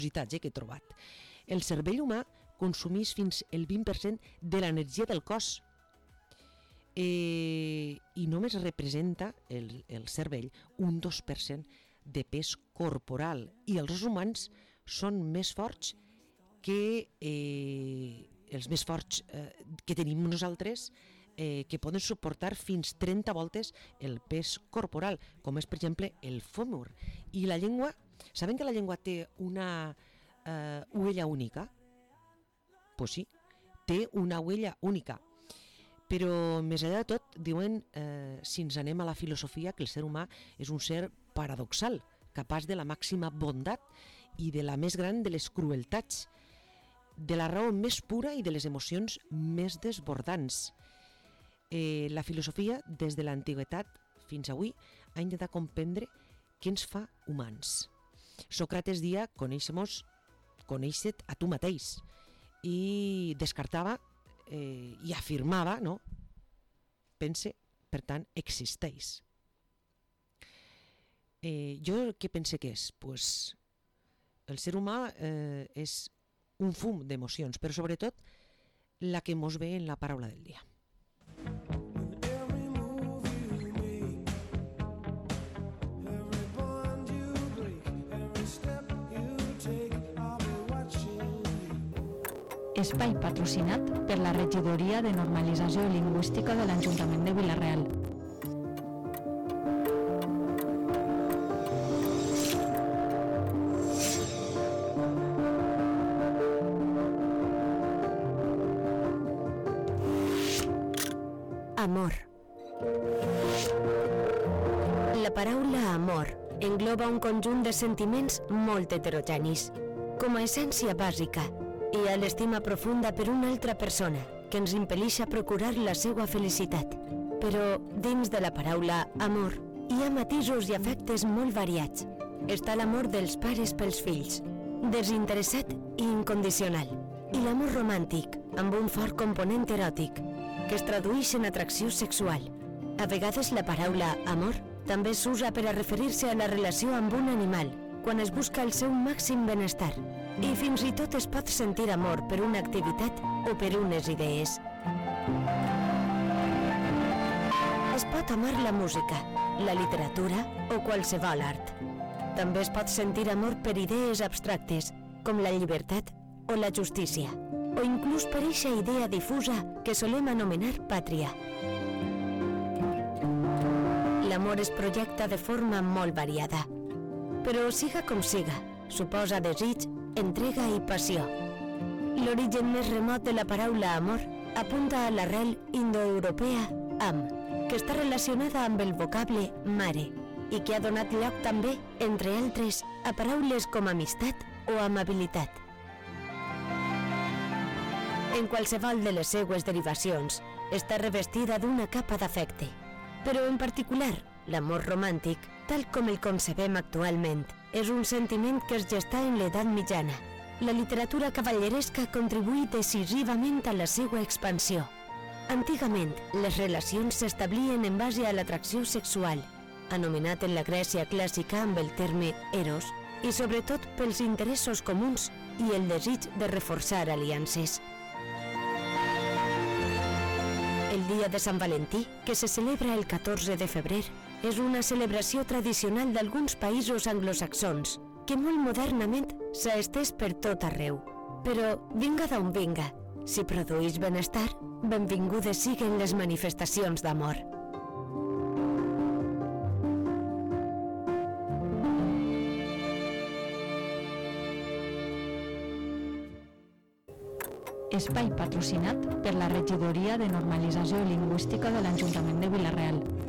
que he trobat. El cervell humà consumeix fins el 20% de l'energia del cos i només representa el cervell un 2% de pes corporal, i els ossos humans són més forts que els més forts que tenim nosaltres, que poden suportar fins 30 voltes el pes corporal, com és per exemple el fèmur. I la llengua, saben que la llengua té una huella única? Pues sí, té una huella única. Però més enllà de tot, diuen, si ens anem a la filosofia, que el ser humà és un ser paradoxal, capaç de la màxima bondat i de la més gran de les crueltats, de la raó més pura i de les emocions més desbordants. La filosofia, des de l'antiguitat fins avui, ha intentat comprendre què ens fa humans. Sòcrates deia, coneix-te't a tu mateix, i descartava i afirmava, no? Pense, per tant, existeix. Jo què pense que és? Pues, el ser humà és un fum d'emocions, però sobretot la que mos ve en la paraula del dia. Espai patrocinat per la Regidoria de Normalització Lingüística de l'Ajuntament de Vila-real. Amor. La paraula amor engloba un conjunt de sentiments molt heterogenis. Com a essència bàsica, hi ha l'estima profunda per una altra persona que ens impel·lix a procurar la seva felicitat. Però dins de la paraula amor hi ha matisos i afectes molt variats. Està l'amor dels pares pels fills, desinteressat i incondicional, i l'amor romàntic, amb un fort component eròtic, que es tradueix en atracció sexual. A vegades la paraula amor també s'usa per a referir-se a la relació amb un animal, quan es busca el seu màxim benestar. I fins i tot es pot sentir amor per una activitat o per unes idees. Es pot amar la música, la literatura o qualsevol art. També es pot sentir amor per idees abstractes, com la llibertat o la justícia, o inclús per eixa idea difusa que solem anomenar pàtria. L'amor es projecta de forma molt variada, però siga com siga, suposa desig, entrega i passió. L'origen més remot de la paraula amor apunta a l'arrel indoeuropea am, que està relacionada amb el vocable mare i que ha donat lloc també, entre altres, a paraules com amistat o amabilitat. En qualsevol de les seues derivacions està revestida d'una capa d'afecte, però en particular l'amor romàntic, tal com el concebem actualment, és un sentiment que es gestà en l'edat mitjana. La literatura cavalleresca contribuí decisivament a la seva expansió. Antigament, les relacions s'establien en base a l'atracció sexual, anomenat en la Grècia clàssica amb el terme eros, i sobretot pels interessos comuns i el desig de reforçar aliances. El dia de Sant Valentí, que se celebra el 14 de febrer, és una celebració tradicional d'alguns països anglosaxons, que molt modernament s'ha estès per tot arreu. Però vinga d'on vinga, si produeix benestar, benvingudes siguen les manifestacions d'amor. Espai patrocinat per la Regidoria de Normalització Lingüística de l'Ajuntament de Vila-real.